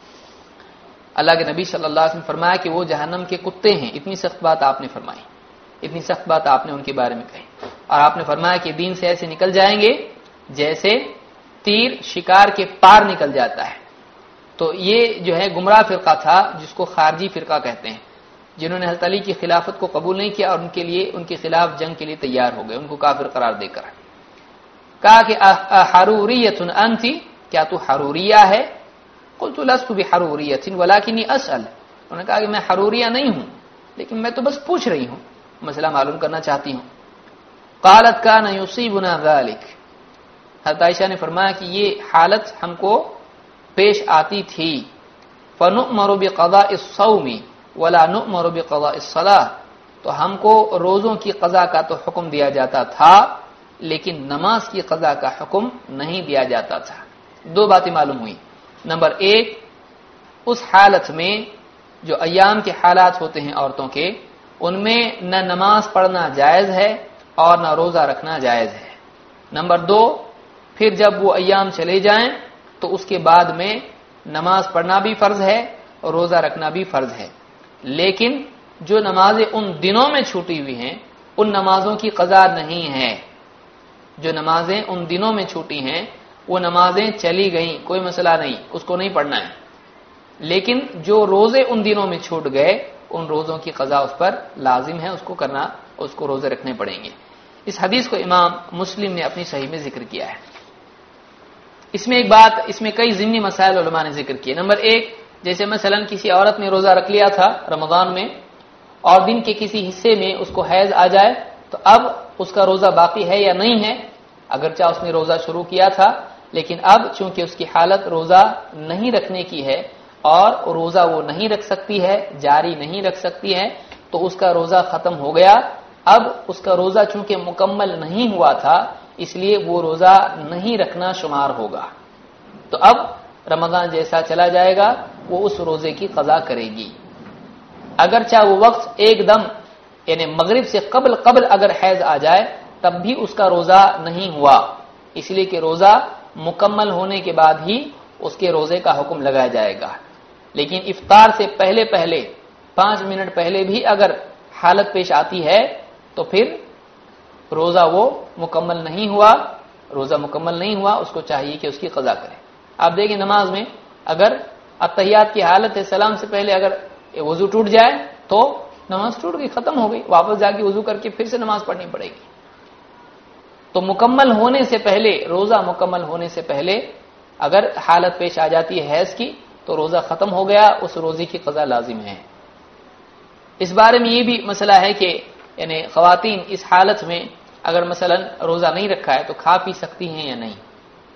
اللہ کے نبی صلی اللہ علیہ وسلم نے فرمایا کہ وہ جہنم کے کتے ہیں، اتنی سخت بات آپ نے فرمائی، اتنی سخت بات آپ نے ان کے بارے میں کہی، اور آپ نے فرمایا کہ دین سے ایسے نکل جائیں گے جیسے تیر شکار کے پار نکل جاتا ہے۔ تو یہ جو ہے گمراہ فرقہ تھا جس کو خارجی فرقہ کہتے ہیں، جنہوں نے حضرت علی کی خلافت کو قبول نہیں کیا اور ان کے لیے ان کے خلاف جنگ کے لیے تیار ہو گئے، ان کو کافر قرار دے کر کہا کہ حروریۃ انت، کیا تو حروریہ ہے؟ قلت لست بحروریۃ ولکنی اسأل، انہوں نے کہا کہ میں حروریہ نہیں ہوں لیکن میں تو بس پوچھ رہی ہوں، مسئلہ معلوم کرنا چاہتی ہوں۔ قالت کان یصیبنا ذلک، حضرت عائشہ نے فرمایا کہ یہ حالت ہم کو پیش آتی تھی، فنؤمر بقضاء الصوم ولا نؤمر بقضاء الصلاة، تو ہم کو روزوں کی قضا کا تو حکم دیا جاتا تھا لیکن نماز کی قضا کا حکم نہیں دیا جاتا تھا۔ دو باتیں معلوم ہوئی، نمبر ایک، اس حالت میں جو ایام کے حالات ہوتے ہیں عورتوں کے، ان میں نہ نماز پڑھنا جائز ہے اور نہ روزہ رکھنا جائز ہے۔ نمبر دو، پھر جب وہ ایام چلے جائیں تو اس کے بعد میں نماز پڑھنا بھی فرض ہے اور روزہ رکھنا بھی فرض ہے، لیکن جو نمازیں ان دنوں میں چھوٹی ہوئی ہیں ان نمازوں کی قضا نہیں ہے۔ جو نمازیں ان دنوں میں چھوٹی ہیں وہ نمازیں چلی گئیں، کوئی مسئلہ نہیں، اس کو نہیں پڑھنا ہے، لیکن جو روزے ان دنوں میں چھوٹ گئے ان روزوں کی قضا اس پر لازم ہے، اس کو کرنا، اس کو روزے رکھنے پڑیں گے۔ اس حدیث کو امام مسلم نے اپنی صحیح میں ذکر کیا ہے۔ اس میں ایک بات، اس میں کئی ضمنی مسائل علماء نے ذکر کیے۔ نمبر ایک، جیسے مثلا کسی عورت نے روزہ رکھ لیا تھا رمضان میں اور دن کے کسی حصے میں اس کو حیض آ جائے تو اب اس کا روزہ باقی ہے یا نہیں ہے؟ اگرچہ اس نے روزہ شروع کیا تھا لیکن اب چونکہ اس کی حالت روزہ نہیں رکھنے کی ہے اور روزہ وہ نہیں رکھ سکتی ہے، جاری نہیں رکھ سکتی ہے، تو اس کا روزہ ختم ہو گیا۔ اب اس کا روزہ چونکہ مکمل نہیں ہوا تھا اس لیے وہ روزہ نہیں رکھنا شمار ہوگا. تو اب رمضان جیسا چلا جائے گا وہ اس روزے کی قضا کرے گی. اگرچہ وہ وقت ایک دم یعنی مغرب سے قبل قبل اگر حیض آ جائے تب بھی اس کا روزہ نہیں ہوا، اس لیے کہ روزہ مکمل ہونے کے بعد ہی اس کے روزے کا حکم لگایا جائے گا. لیکن افطار سے پہلے پہلے پانچ منٹ پہلے بھی اگر حالت پیش آتی ہے تو پھر روزہ وہ مکمل نہیں ہوا، روزہ مکمل نہیں ہوا، اس کو چاہیے کہ اس کی قضا کرے. آپ دیکھیں نماز میں اگر اتحیات کی حالت ہے، سلام سے پہلے اگر وضو ٹوٹ جائے تو نماز ٹوٹ گئی، ختم ہو گئی، واپس جا کے وضو کر کے پھر سے نماز پڑھنی پڑے گی. تو مکمل ہونے سے پہلے، روزہ مکمل ہونے سے پہلے اگر حالت پیش آ جاتی ہے حیض کی تو روزہ ختم ہو گیا، اس روزے کی قضا لازم ہے. اس بارے میں یہ بھی مسئلہ ہے کہ یعنی خواتین اس حالت میں اگر مثلا روزہ نہیں رکھا ہے تو کھا پی سکتی ہیں یا نہیں.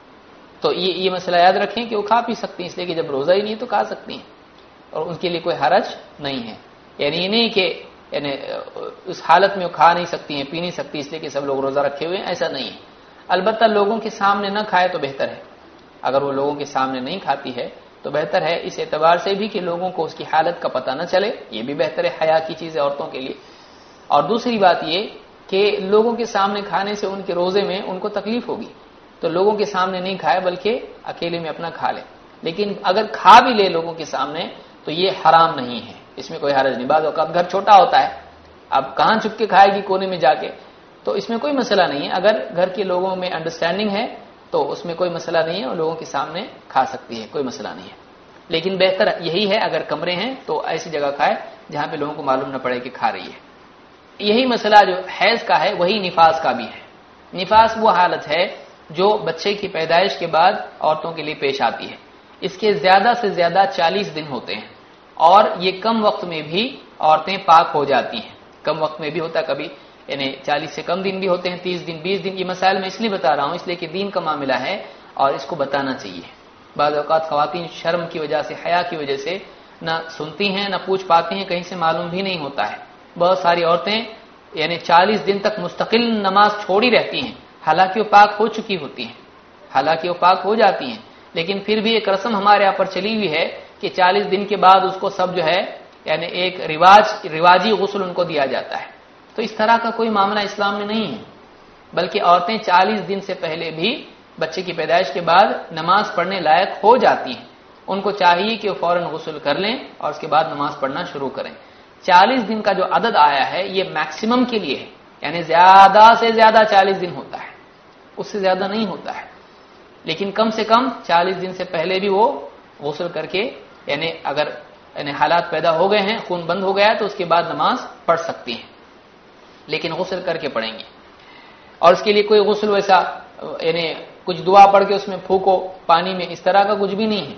تو یہ یہ مسئلہ یاد رکھیں کہ وہ کھا پی سکتی ہیں، اس لیے کہ جب روزہ ہی نہیں تو کھا سکتی ہیں اور ان کے لیے کوئی حرج نہیں ہے. یعنی یہ نہیں کہ یعنی اس حالت میں وہ کھا نہیں سکتی ہیں، پی نہیں سکتی اس لیے کہ سب لوگ روزہ رکھے ہوئے ہیں، ایسا نہیں ہے. البتہ لوگوں کے سامنے نہ کھائے تو بہتر ہے. اگر وہ لوگوں کے سامنے نہیں کھاتی ہے تو بہتر ہے، اس اعتبار سے بھی کہ لوگوں کو اس کی حالت کا پتہ نہ چلے، یہ بھی بہتر ہے، حیا کی چیز ہے عورتوں کے لیے. اور دوسری بات یہ کہ لوگوں کے سامنے کھانے سے ان کے روزے میں ان کو تکلیف ہوگی، تو لوگوں کے سامنے نہیں کھائے بلکہ اکیلے میں اپنا کھا لے. لیکن اگر کھا بھی لے لوگوں کے سامنے تو یہ حرام نہیں ہے، اس میں کوئی حرج نہیں. بعض اوقات گھر چھوٹا ہوتا ہے، اب کہاں چھپ کے کھائے گی کونے میں جا کے، تو اس میں کوئی مسئلہ نہیں ہے. اگر گھر کے لوگوں میں انڈرسٹینڈنگ ہے تو اس میں کوئی مسئلہ نہیں ہے، اور لوگوں کے سامنے کھا سکتی ہے، کوئی مسئلہ نہیں ہے. لیکن بہتر یہی ہے اگر کمرے ہیں تو ایسی جگہ کھائے جہاں پہ لوگوں کو معلوم نہ پڑے کہ کھا رہی ہے. یہی مسئلہ جو حیض کا ہے وہی نفاس کا بھی ہے. نفاس وہ حالت ہے جو بچے کی پیدائش کے بعد عورتوں کے لیے پیش آتی ہے. اس کے زیادہ سے زیادہ چالیس دن ہوتے ہیں اور یہ کم وقت میں بھی عورتیں پاک ہو جاتی ہیں. کم وقت میں بھی ہوتا ہے، کبھی یعنی چالیس سے کم دن بھی ہوتے ہیں، تیس دن، بیس دن. یہ مسائل میں اس لیے بتا رہا ہوں اس لیے کہ دین کا معاملہ ہے اور اس کو بتانا چاہیے. بعض اوقات خواتین شرم کی وجہ سے، حیا کی وجہ سے نہ سنتی ہیں نہ پوچھ پاتی ہیں، کہیں سے معلوم بھی نہیں ہوتا ہے. بہت ساری عورتیں یعنی چالیس دن تک مستقل نماز چھوڑی رہتی ہیں، حالانکہ وہ پاک ہو چکی ہوتی ہیں، حالانکہ وہ پاک ہو جاتی ہیں، لیکن پھر بھی ایک رسم ہمارے یہاں پر چلی ہوئی ہے کہ چالیس دن کے بعد اس کو سب جو ہے یعنی ایک رواج رواجی غسل ان کو دیا جاتا ہے. تو اس طرح کا کوئی معاملہ اسلام میں نہیں ہے، بلکہ عورتیں چالیس دن سے پہلے بھی بچے کی پیدائش کے بعد نماز پڑھنے لائق ہو جاتی ہیں. ان کو چاہیے کہ وہ فوراً غسل کر لیں اور اس کے بعد نماز پڑھنا شروع کریں. چالیس دن کا جو عدد آیا ہے یہ میکسیمم کے لیے ہے، یعنی زیادہ سے زیادہ چالیس دن ہوتا ہے، اس سے زیادہ نہیں ہوتا ہے. لیکن کم سے کم چالیس دن سے پہلے بھی وہ غسل کر کے یعنی اگر یعنی حالات پیدا ہو گئے ہیں، خون بند ہو گیا تو اس کے بعد نماز پڑھ سکتی ہیں، لیکن غسل کر کے پڑھیں گے. اور اس کے لیے کوئی غسل ویسا یعنی کچھ دعا پڑھ کے اس میں پھونکو پانی میں، اس طرح کا کچھ بھی نہیں ہے.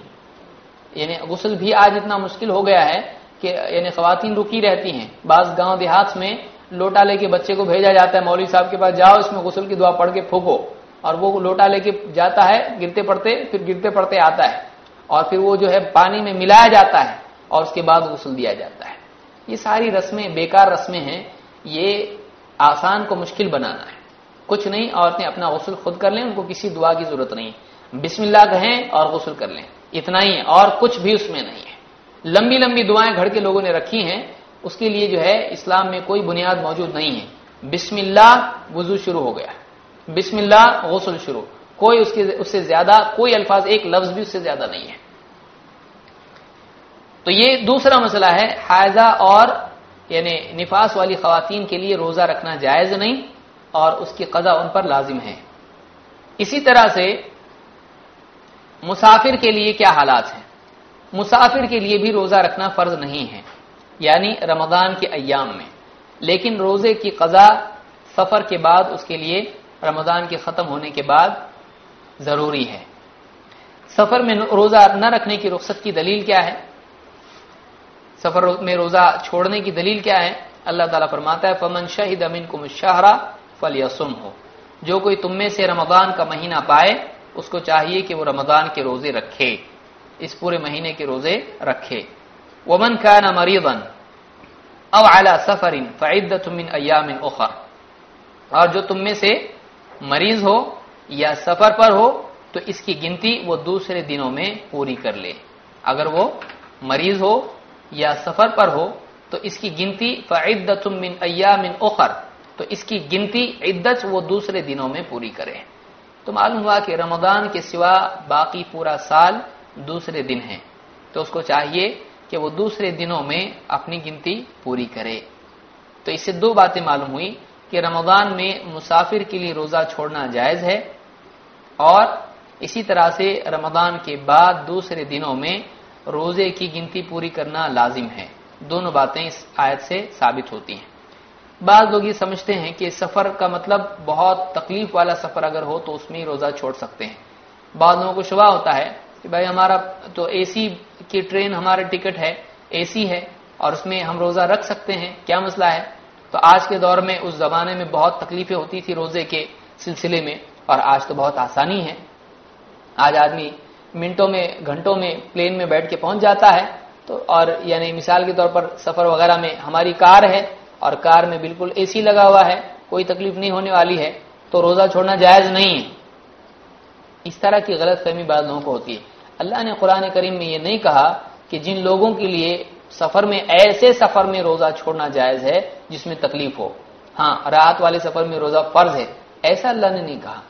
یعنی غسل بھی آج اتنا مشکل ہو گیا ہے کہ یعنی خواتین رکی رہتی ہیں. بعض گاؤں دیہات میں لوٹا لے کے بچے کو بھیجا جاتا ہے مولوی صاحب کے پاس، جاؤ اس میں غسل کی دعا پڑھ کے پھونکو، اور وہ لوٹا لے کے جاتا ہے گرتے پڑتے، پھر گرتے پڑتے آتا ہے اور پھر وہ جو ہے پانی میں ملایا جاتا ہے اور اس کے بعد غسل دیا جاتا ہے. یہ ساری رسمیں بیکار رسمیں ہیں، یہ آسان کو مشکل بنانا ہے. کچھ نہیں، عورتیں اپنا غسل خود کر لیں، ان کو کسی دعا کی ضرورت نہیں، بسم اللہ کہیں اور غسل کر لیں، اتنا ہی ہے اور کچھ بھی اس میں نہیں ہے. لمبی لمبی دعائیں گھر کے لوگوں نے رکھی ہیں، اس کے لیے جو ہے اسلام میں کوئی بنیاد موجود نہیں ہے. بسم اللہ وضو شروع ہو گیا، بسم اللہ غسل شروع، کوئی اس کے اس سے زیادہ کوئی الفاظ، ایک لفظ بھی اس سے زیادہ نہیں ہے. تو یہ دوسرا مسئلہ ہے، حائضہ اور یعنی نفاس والی خواتین کے لیے روزہ رکھنا جائز نہیں اور اس کی قضا ان پر لازم ہے. اسی طرح سے مسافر کے لیے کیا حالات ہیں؟ مسافر کے لیے بھی روزہ رکھنا فرض نہیں ہے، یعنی رمضان کے ایام میں، لیکن روزے کی قضا سفر کے بعد اس کے لیے رمضان کے ختم ہونے کے بعد ضروری ہے. سفر میں روزہ نہ رکھنے کی رخصت کی دلیل کیا ہے؟ سفر میں روزہ چھوڑنے کی دلیل کیا ہے؟ اللہ تعالیٰ فرماتا ہے فمن شہد منکم الشہر فلیصمہ، جو کوئی تم میں سے رمضان کا مہینہ پائے اس کو چاہیے کہ وہ رمضان کے روزے رکھے، اس پورے مہینے کے روزے رکھے. ومن کان مریضا او علی سفر فعدۃ من ایام اخر، اور جو تم میں سے مریض ہو یا سفر پر ہو تو اس کی گنتی وہ دوسرے دنوں میں پوری کر لے. اگر وہ مریض ہو یا سفر پر ہو تو اس کی گنتی فعدۃ من ایام اخر، تو اس کی گنتی عدت وہ دوسرے دنوں میں پوری کرے. تو معلوم ہوا کہ رمضان کے سوا باقی پورا سال دوسرے دن ہیں، تو اس کو چاہیے کہ وہ دوسرے دنوں میں اپنی گنتی پوری کرے. تو اس سے دو باتیں معلوم ہوئی کہ رمضان میں مسافر کے لیے روزہ چھوڑنا جائز ہے، اور اسی طرح سے رمضان کے بعد دوسرے دنوں میں روزے کی گنتی پوری کرنا لازم ہے. دونوں باتیں اس آیت سے ثابت ہوتی ہیں. بعض لوگ یہ سمجھتے ہیں کہ سفر کا مطلب بہت تکلیف والا سفر اگر ہو تو اس میں ہی روزہ چھوڑ سکتے ہیں. بعض لوگوں کو شبہ ہوتا ہے کہ بھائی ہمارا تو اے سی کی ٹرین ہمارا ٹکٹ ہے، اے سی ہے، اور اس میں ہم روزہ رکھ سکتے ہیں، کیا مسئلہ ہے؟ تو آج کے دور میں اس زمانے میں بہت تکلیفیں ہوتی تھی روزے کے سلسلے میں، اور آج تو بہت آسانی ہے. آج آدمی منٹوں میں گھنٹوں میں پلین میں بیٹھ کے پہنچ جاتا ہے. تو اور یعنی مثال کے طور پر سفر وغیرہ میں ہماری کار ہے اور کار میں بالکل اے سی لگا ہوا ہے، کوئی تکلیف نہیں ہونے والی ہے، تو روزہ چھوڑنا جائز نہیں ہے. اس طرح کی غلط فہمی بعض لوگوں کو ہوتی ہے. اللہ نے قرآن کریم میں یہ نہیں کہا کہ جن لوگوں کے لیے سفر میں ایسے سفر میں روزہ چھوڑنا جائز ہے جس میں تکلیف ہو. ہاں راحت والے سفر میں روزہ فرض ہے، ایسا اللہ نے نہیں کہا.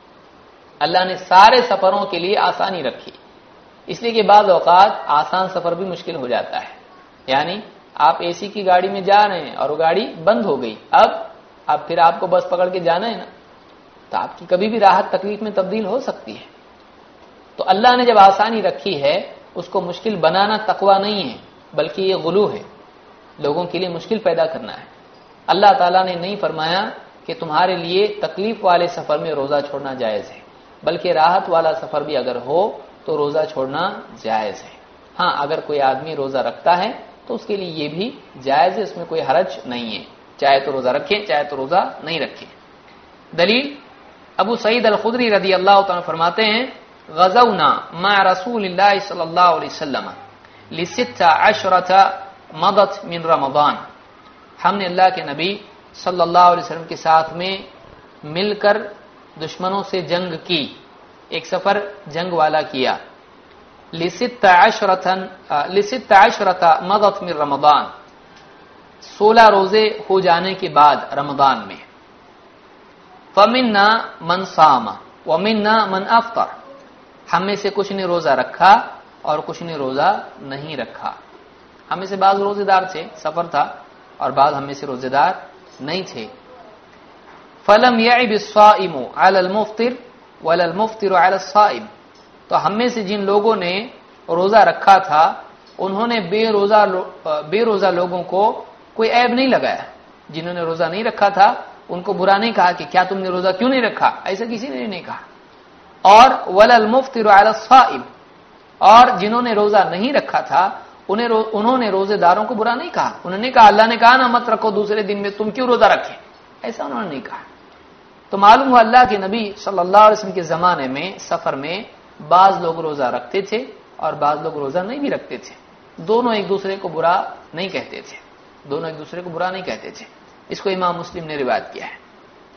اللہ نے سارے سفروں کے لیے آسانی رکھی، اس لیے کہ بعض اوقات آسان سفر بھی مشکل ہو جاتا ہے. یعنی آپ اے سی کی گاڑی میں جا رہے ہیں اور وہ گاڑی بند ہو گئی، اب اب پھر آپ کو بس پکڑ کے جانا ہے نا، تو آپ کی کبھی بھی راحت تکلیف میں تبدیل ہو سکتی ہے. تو اللہ نے جب آسانی رکھی ہے اس کو مشکل بنانا تقویٰ نہیں ہے، بلکہ یہ غلو ہے، لوگوں کے لیے مشکل پیدا کرنا ہے. اللہ تعالیٰ نے نہیں فرمایا کہ تمہارے لیے تکلیف والے سفر میں روزہ چھوڑنا جائز ہے، بلکہ راحت والا سفر بھی اگر ہو تو روزہ چھوڑنا جائز ہے. ہاں اگر کوئی آدمی روزہ رکھتا ہے تو اس کے لیے یہ بھی جائز ہے، اس میں کوئی حرج نہیں ہے، چاہے تو روزہ رکھے چاہے تو روزہ نہیں رکھے. دلیل ابو سعید الخدری رضی اللہ تعالیٰ فرماتے ہیں غزونا مع رسول اللہ صلی اللہ علیہ وسلم لست عشرۃ مضت من رمضان، ہم نے اللہ کے نبی صلی اللہ علیہ وسلم کے ساتھ میں مل کر دشمنوں سے جنگ کی، ایک سفر جنگ والا کیا. لست عشرۃ لست عشرۃ مضت من رمضان، سولہ روزے ہو جانے کے بعد رمضان میں. فمنا من صام ومنا من افطر، ہم میں سے کچھ نے روزہ رکھا اور کچھ نے روزہ نہیں رکھا. ہم میں سے بعض روزے دار تھے، سفر تھا، اور بعض ہم میں سے روزے دار نہیں تھے. فلم يعب الصائم على المفطر ولا المفطر على الصائم، تو ہم میں سے جن لوگوں نے روزہ رکھا تھا انہوں نے بے روزہ بے روزہ لوگوں کو کوئی عیب نہیں لگایا. جنہوں نے روزہ نہیں رکھا تھا ان کو برا نہیں کہا کہ کیا تم نے روزہ کیوں نہیں رکھا، ایسا کسی نے نہیں کہا. اور ولا المفطر على الصائم، اور جنہوں نے روزہ نہیں رکھا تھا انہیں رو انہوں نے روزے داروں کو برا نہیں کہا. انہوں نے کہا اللہ نے کہا نا مت رکھو دوسرے دن میں، تم کیوں روزہ رکھے، ایسا انہوں نے نہیں کہا. تو معلوم ہوا اللہ کے نبی صلی اللہ علیہ وسلم کے زمانے میں سفر میں بعض لوگ روزہ رکھتے تھے اور بعض لوگ روزہ نہیں بھی رکھتے تھے. دونوں ایک دوسرے کو برا نہیں کہتے تھے، دونوں ایک دوسرے کو برا نہیں کہتے تھے. اس کو امام مسلم نے روایت کیا ہے.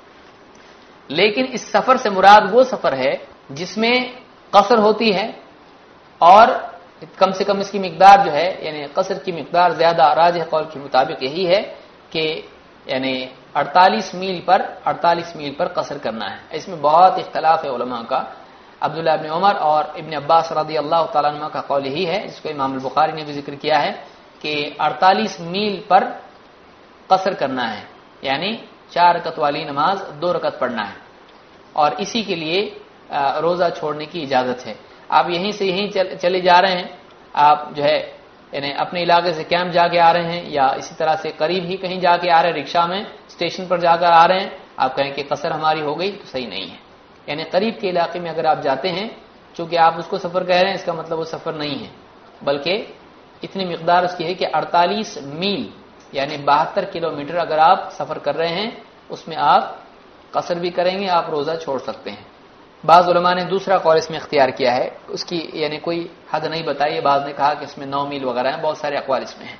لیکن اس سفر سے مراد وہ سفر ہے جس میں قصر ہوتی ہے، اور کم سے کم اس کی مقدار جو ہے یعنی قصر کی مقدار زیادہ راجح قول کے مطابق یہی ہے کہ یعنی اڑتالیس میل پر اڑتالیس میل پر قصر کرنا ہے. اس میں بہت اختلاف ہے علماء کا. عبداللہ ابن عمر اور ابن عباس رضی اللہ تعالیٰ عنہ کا قول یہی ہے، جس کو امام البخاری نے بھی ذکر کیا ہے، کہ اڑتالیس میل پر قصر کرنا ہے، یعنی چار رکعت والی نماز دو رکعت پڑھنا ہے، اور اسی کے لیے روزہ چھوڑنے کی اجازت ہے. آپ یہیں سے یہیں چلے جا رہے ہیں، آپ جو ہے یعنی اپنے علاقے سے کیمپ جا کے آ رہے ہیں، یا اسی طرح سے قریب ہی کہیں جا کے آ رہے ہیں، رکشا میں اسٹیشن پر جا کر آ رہے ہیں، آپ کہیں کہ قصر ہماری ہو گئی، تو صحیح نہیں ہے. یعنی قریب کے علاقے میں اگر آپ جاتے ہیں، چونکہ آپ اس کو سفر کہہ رہے ہیں، اس کا مطلب وہ سفر نہیں ہے، بلکہ اتنی مقدار اس کی ہے کہ اڑتالیس میل یعنی بہتر کلو میٹر اگر آپ سفر کر رہے ہیں اس میں آپ قصر بھی کریں گے، آپ روزہ چھوڑ سکتے ہیں. بعض علماء نے دوسرا قول اس میں اختیار کیا ہے، اس کی یعنی کوئی حد نہیں بتائی. بعض نے کہا کہ اس میں نو میل وغیرہ ہیں، بہت سارے اقوال اس میں ہیں.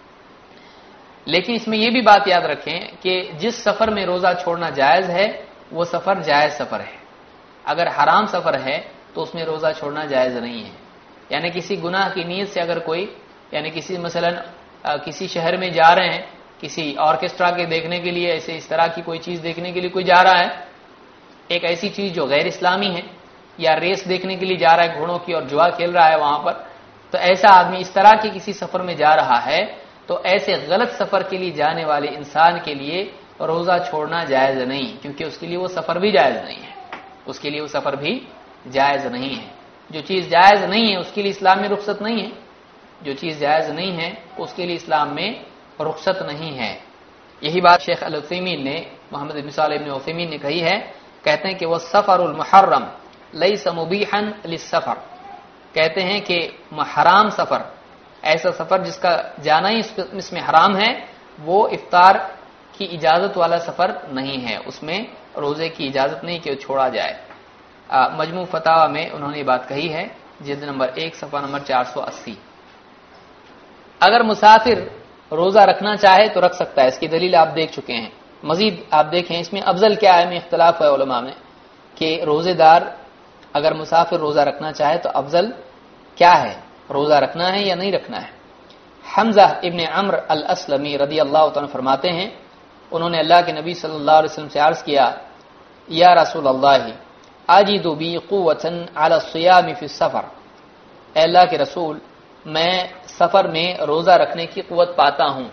لیکن اس میں یہ بھی بات یاد رکھیں کہ جس سفر میں روزہ چھوڑنا جائز ہے وہ سفر جائز سفر ہے. اگر حرام سفر ہے تو اس میں روزہ چھوڑنا جائز نہیں ہے. یعنی کسی گناہ کی نیت سے اگر کوئی یعنی کسی مثلا کسی شہر میں جا رہے ہیں کسی آرکیسٹرا کے دیکھنے کے لیے، ایسے اس طرح کی کوئی چیز دیکھنے کے لیے کوئی جا رہا ہے، ایک ایسی چیز جو غیر اسلامی ہے، یا ریس دیکھنے کے لیے جا رہا ہے گھوڑوں کی اور جوا کھیل رہا ہے وہاں پر، تو ایسا آدمی اس طرح کے کسی سفر میں جا رہا ہے تو ایسے غلط سفر کے لیے جانے والے انسان کے لیے روزہ چھوڑنا جائز نہیں، کیونکہ اس کے لیے وہ سفر بھی جائز نہیں ہے. اس کے لیے وہ سفر بھی جائز نہیں ہے. جو چیز جائز نہیں ہے اس کے لیے اسلام میں رخصت نہیں ہے. جو چیز جائز نہیں ہے اس کے لیے اسلام میں رخصت نہیں ہے. یہی بات شیخ العثیمین نے محمد بن صالح بن عثیمین نے کہی ہے. کہتے ہیں کہ وہ سفر المحرم لیس مبیحا للسفر، کہتے ہیں کہ حرام سفر، ایسا سفر جس کا جانا ہی اس میں حرام ہے، وہ افطار کی اجازت والا سفر نہیں ہے، اس میں روزے کی اجازت نہیں کہ وہ چھوڑا جائے. مجموع فتاوی میں انہوں نے یہ بات کہی ہے، جلد نمبر ایک صفحہ نمبر چار سو اسی. اگر مسافر روزہ رکھنا چاہے تو رکھ سکتا ہے، اس کی دلیل آپ دیکھ چکے ہیں. مزید آپ دیکھیں اس میں افضل کیا ہے، میں اختلاف ہے علماء میں کہ روزے دار اگر مسافر روزہ رکھنا چاہے تو افضل کیا ہے، روزہ رکھنا ہے یا نہیں رکھنا ہے. حمزہ ابن عمرو الاسلمی رضی اللہ تعالیٰ فرماتے ہیں، انہوں نے اللہ کے نبی صلی اللہ علیہ وسلم سے عرض کیا، یا رسول اللہ اجد بی قوۃ علی الصیام فی السفر، اے اللہ کے رسول میں سفر میں روزہ رکھنے کی قوت پاتا ہوں.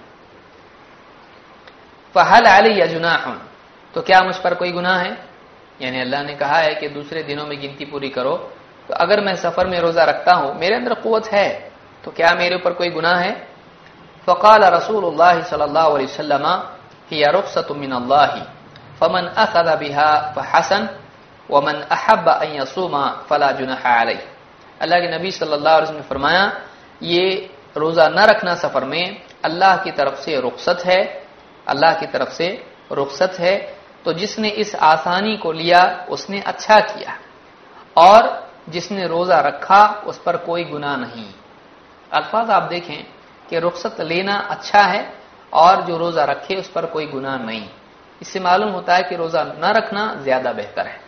فہل علی جناح، تو کیا مجھ پر کوئی گناہ ہے؟ یعنی اللہ نے کہا ہے کہ دوسرے دنوں میں گنتی پوری کرو، تو اگر میں سفر میں روزہ رکھتا ہوں، میرے اندر قوت ہے، تو کیا میرے اوپر کوئی گناہ ہے؟ فقال رسول اللہ صلی اللہ علیہ وسلم هي رخصة من الله فمن اخذ بها فحسن ومن احب ان يصوم فلا جناح عليه. اللہ کے نبی صلی اللہ علیہ وسلم نے فرمایا یہ روزہ نہ رکھنا سفر میں اللہ کی طرف سے رخصت ہے، اللہ کی طرف سے رخصت ہے، تو جس نے اس آسانی کو لیا اس نے اچھا کیا، اور جس نے روزہ رکھا اس پر کوئی گناہ نہیں. الفاظ آپ دیکھیں کہ رخصت لینا اچھا ہے اور جو روزہ رکھے اس پر کوئی گناہ نہیں. اس سے معلوم ہوتا ہے کہ روزہ نہ رکھنا زیادہ بہتر ہے.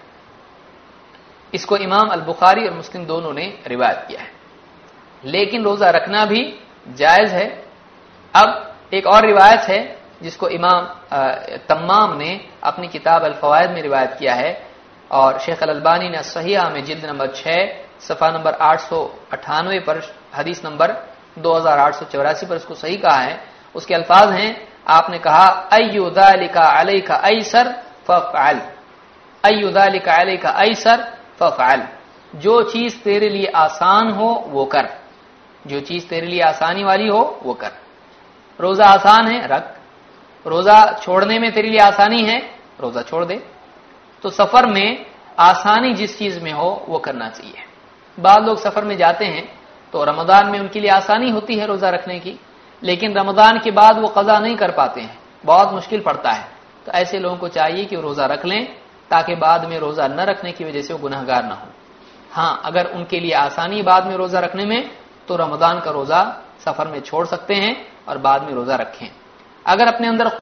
اس کو امام البخاری اور مسلم دونوں نے روایت کیا ہے، لیکن روزہ رکھنا بھی جائز ہے. اب ایک اور روایت ہے جس کو امام تمام نے اپنی کتاب الفوائد میں روایت کیا ہے، اور شیخ الالبانی نے صحیحہ میں جلد نمبر چھ صفحہ نمبر آٹھ سو اٹھانوے پر حدیث نمبر دو ہزار آٹھ سو چوراسی پر اس کو صحیح کہا ہے. اس کے الفاظ ہیں، آپ نے کہا ایو ذالک علیک ایسر فافعل، ایو ذالک علیک ایسر فافعل، جو چیز تیرے لیے آسان ہو وہ کر، جو چیز تیرے لیے آسانی والی ہو وہ کر. روزہ آسان ہے رکھ، روزہ چھوڑنے میں تیرے لیے آسانی ہے روزہ چھوڑ دے. تو سفر میں آسانی جس چیز میں ہو وہ کرنا چاہیے. بعض لوگ سفر میں جاتے ہیں تو رمضان میں ان کے لیے آسانی ہوتی ہے روزہ رکھنے کی، لیکن رمضان کے بعد وہ قضا نہیں کر پاتے ہیں، بہت مشکل پڑتا ہے. تو ایسے لوگوں کو چاہیے کہ وہ روزہ رکھ لیں تاکہ بعد میں روزہ نہ رکھنے کی وجہ سے وہ گناہگار نہ ہو. ہاں اگر ان کے لیے آسانی بعد میں روزہ رکھنے میں تو رمضان کا روزہ سفر میں چھوڑ سکتے ہیں اور بعد میں روزہ رکھیں. اگر اپنے اندر